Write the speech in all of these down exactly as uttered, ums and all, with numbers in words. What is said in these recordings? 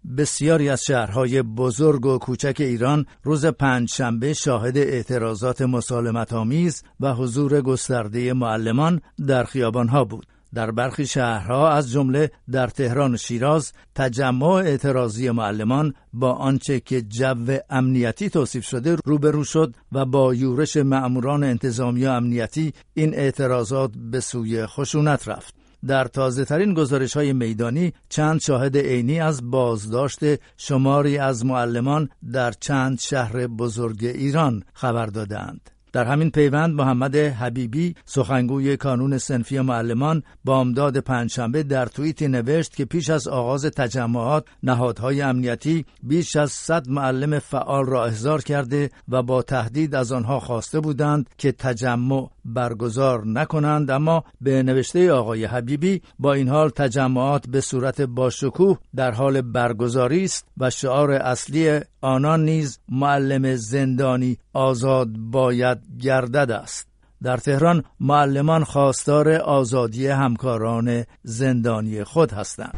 بسیاری از شهرهای بزرگ و کوچک ایران روز پنجشنبه شاهد اعتراضات مسالمت‌آمیز و حضور گسترده معلمان در خیابان‌ها بود. در برخی شهرها از جمله در تهران و شیراز تجمع اعتراضی معلمان با آنچه که جو امنیتی توصیف شده روبرو شد و با یورش مأموران انتظامی و امنیتی این اعتراضات به سوی خشونت رفت. در تازه ترین گزارش های میدانی چند شاهد عینی از بازداشت شماری از معلمان در چند شهر بزرگ ایران خبر دادند. در همین پیوند محمد حبیبی سخنگوی کانون صنفی معلمان بامداد پنجشنبه در توییتی نوشت که پیش از آغاز تجمعات نهادهای امنیتی بیش از صد معلم فعال را احضار کرده و با تهدید از آنها خواسته بودند که تجمع برگزار نکنند، اما به نوشته آقای حبیبی با این حال تجمعات به صورت باشکوه در حال برگزاری است و شعار اصلی آنان نیز معلم زندانی آزاد باید گردد است. در تهران معلمان خواستار آزادی همکاران زندانی خود هستند.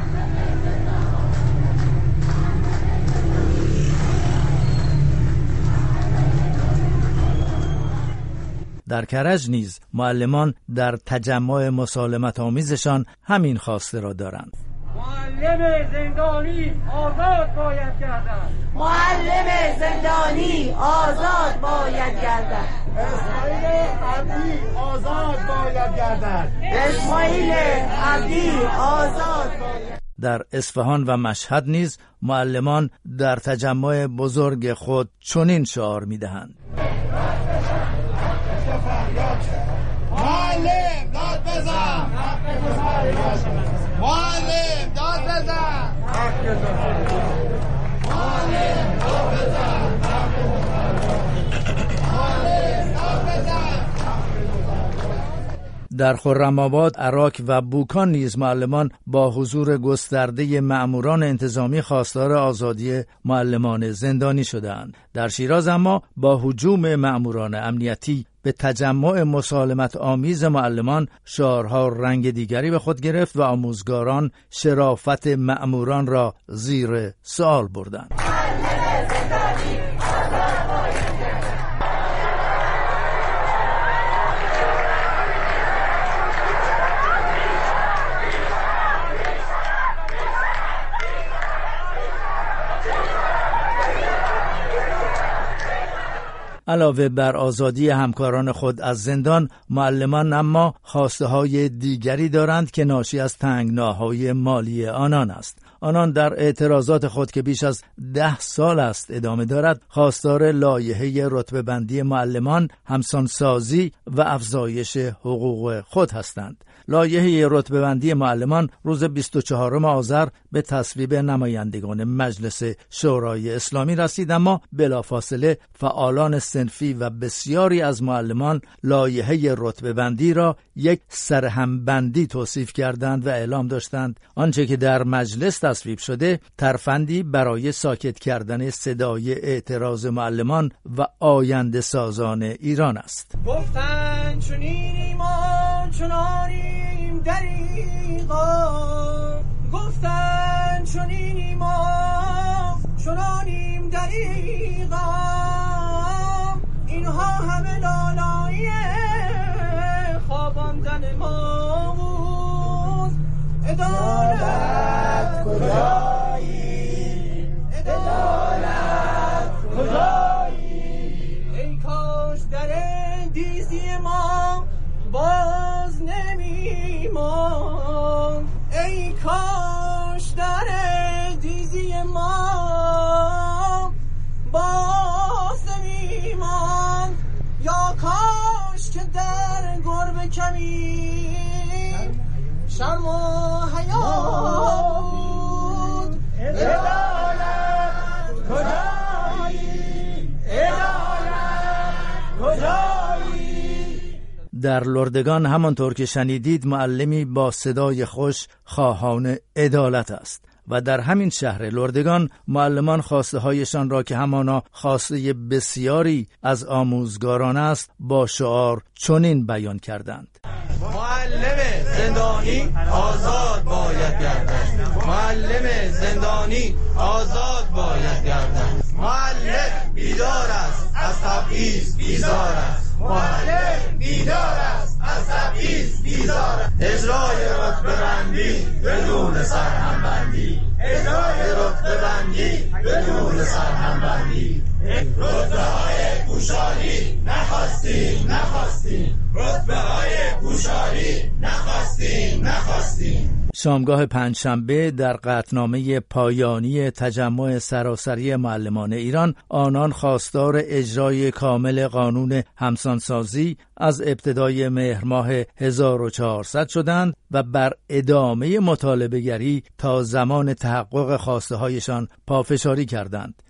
در کرج نیز معلمان در تجمع مسالمت آمیزشان همین خواسته را دارند. معلم زندانی آزاد باید گردد. معلم زندانی آزاد باید گردد. اسماعیل عبدی آزاد باید گردد. اسماعیل عبدی آزاد باید. در اصفهان و مشهد نیز معلمان در تجمع بزرگ خود چنین شعار می‌دهند. معلم داد بزن، معلم داد بزن، معلم داد بزن، معلم داد بزن. در خرم‌آباد، عراق و بوکان نیز معلمان با حضور گسترده مأموران انتظامی خواستار آزادی معلمان زندانی شدند. در شیراز اما با هجوم مأموران امنیتی به تجمع مسالمت آمیز معلمان شعارها رنگ دیگری به خود گرفت و آموزگاران شرافت مأموران را زیر سوال بردند. علاوه بر آزادی همکاران خود از زندان، معلمان اما خواسته های دیگری دارند که ناشی از تنگناهای مالی آنان است. آنان در اعتراضات خود که بیش از ده سال است ادامه دارد، خواستار لایحه رتبه بندی معلمان، همسانسازی و افزایش حقوق خود هستند. لایحه رتبه بندی معلمان روز بیست و چهارم آذر به تصویب نمایندگان مجلس شورای اسلامی رسید، اما بلافاصله فعالان صنفی و بسیاری از معلمان لایحه رتبه بندی را یک سرهمبندی توصیف کردند و اعلام داشتند آنچه که در مجلس تصویب شده ترفندی برای ساکت کردن صدای اعتراض معلمان و آینده سازان ایران است. گفتن چنینیم و چنانیم دریغا، گفتن چنینیم و چنانیم دریغا، اینها همه لالایی خواباندن ما بود. عدالت کجایی، عدالت کجایی، ای کاش در دیزی ما باز نمی ماند، ای کاش در دیزی ما باز نمی ماند، یا کاش که در گربه کمی شرم و حیا بود. عدالت کجایی، عدالت کجایی. در لردگان همانطور که شنیدید معلمی با صدای خوش خواهان عدالت است. و در همین شهر لردگان معلمان خواسته هایشان را که همانا خواسته بسیاری از آموزگاران است با شعار چنین بیان کردند: معلم زندانی آزاد باید گردد. معلم زندانی آزاد باید گردد. معلم بیدار است از تبعیض بیزار است. معلم بیدار است از تبعیض بیزار است. اجرای رتبه بندی بدون سرهم بندی. اجرای رتبه بندی بدون سرهم بندی. رتبه های گوشاری نخواستیم نخواستیم. رتبه های گوشاری نخواستیم نخواستیم. شامگاه پنجشنبه در قطعنامه پایانی تجمع سراسری معلمان ایران، آنان خواستار اجرای کامل قانون همسانسازی از ابتدای مهر ماه هزار و چهارصد شدند و بر ادامه مطالبه گری تا زمان تحقق خواسته هایشان پافشاری کردند.